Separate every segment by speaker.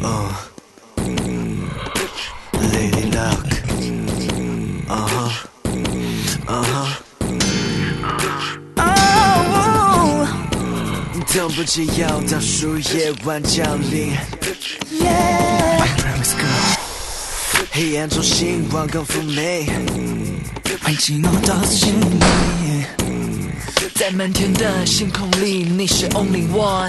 Speaker 1: Lady Luck， 等不及要倒数夜晚降临。黑暗中星光更妩媚，
Speaker 2: 欢迎进入到心里，在漫天的星空里，你是 only one。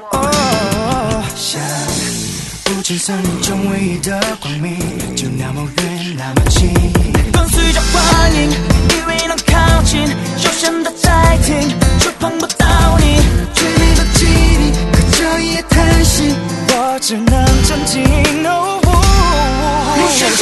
Speaker 3: 像无尽森林中唯一的光明，就那么远，那么近。跟随着欢迎，以为能靠近，悠闲的在听，却碰不到你。绝美的记忆，可这一夜叹息，我只能沉浸。我选择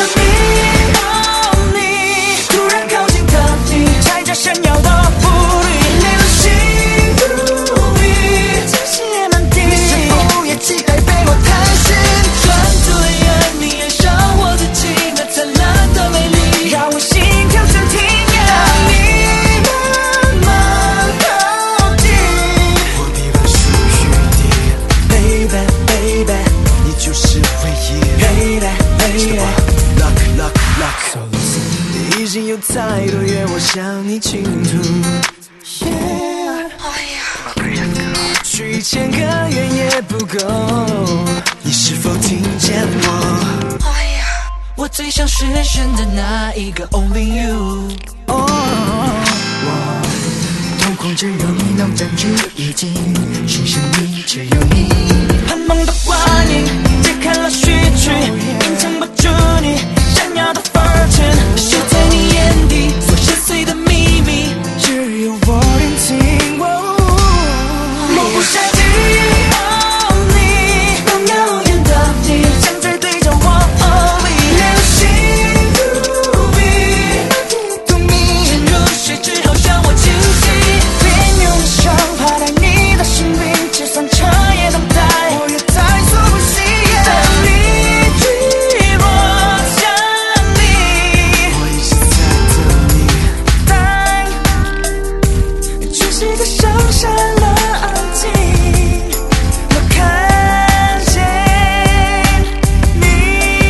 Speaker 3: 你，突然靠近的你，踩着闪耀的步履，泪流心如雨，惊喜也满地。你是否也期待被我探寻？
Speaker 2: 专注的眼，你爱上我自己，那灿烂的美丽，
Speaker 3: 让我心跳暂停。当你慢慢靠近，
Speaker 1: 我臂弯属于你
Speaker 3: ，baby baby，
Speaker 1: 你就是唯一。
Speaker 3: baby
Speaker 1: Luck luck luck， 你已经有太多愿望向你倾吐。许1000个愿也不够，你是否听见我？
Speaker 2: 我最想实现的那一个 only you。
Speaker 3: 我瞳孔只有你能占据一境，深深你只有你。盼望的幻影，解开了序曲，隐藏不住你闪耀的 fortune，
Speaker 2: 写在你眼底所深邃的秘密，
Speaker 3: 只有我认清。我不想记你，更耀眼的你，像嘴对着我泪流心如雨，同你
Speaker 2: 沉入水之后让我清晰，
Speaker 3: 便用手拍在你的心灵，就算彻夜等待，我也在所不惜。等你坠落降临，
Speaker 1: 我一直在等你。
Speaker 3: 但全世界剩下了安静，我看见你。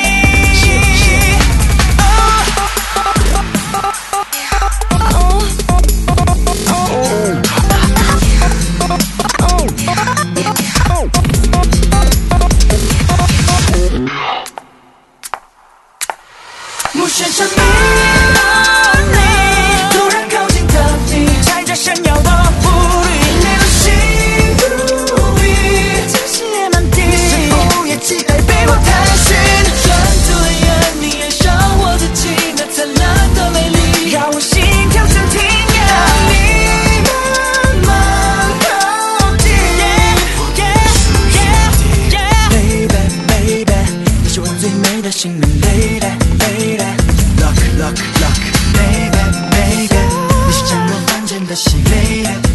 Speaker 3: 我选择你，突然靠近的你，踩着闪耀的步履，泪流心如雨，惊喜也满地。你是否也期待被我探寻？
Speaker 2: 专注的眼，你爱上我自己，那灿烂的美丽，
Speaker 3: 让我心跳暂停。当你慢慢靠近，baby baby， 你是我最美的心灵 baby。Luck luck luck， baby baby， 你是降落凡间的喜 baby。